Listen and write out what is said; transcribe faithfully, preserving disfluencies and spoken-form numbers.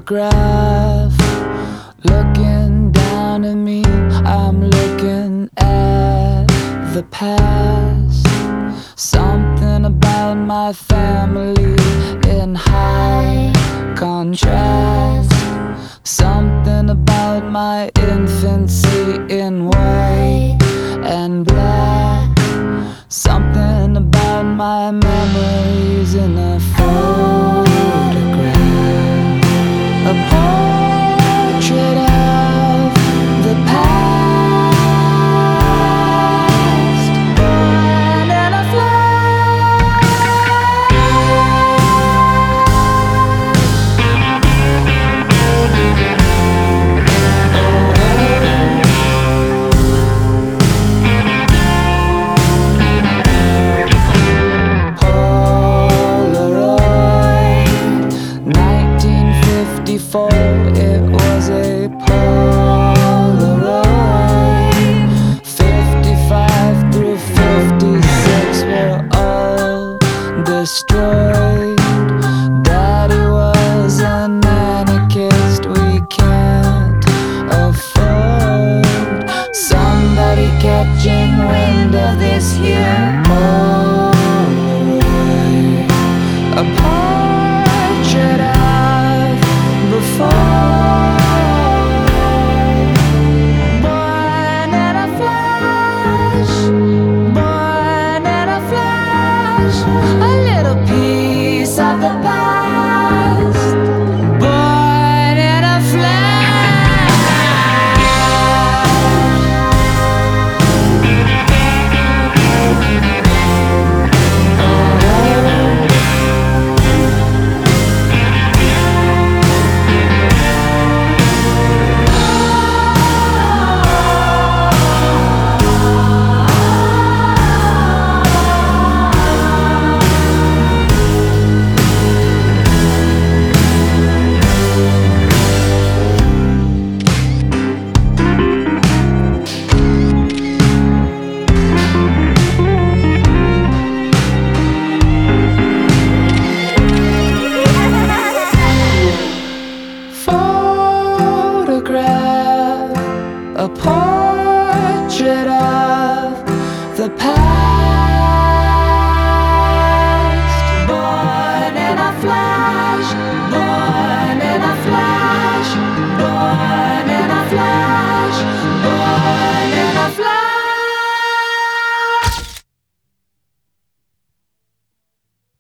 photograph looking down at me. I'm looking at the past. Something about my family in high contrast. Something about my infancy in white and black. Something about my memories in a photograph. A portrait of the past, born in a Before it was a Polaroid. Fifty-five through fifty-six were all destroyed. Daddy was an anarchist we can't afford. Somebody catching wind of this here Polaroid. A portrait of born in a flash, born in a flash, a little piece of the past, born in a a portrait of the past.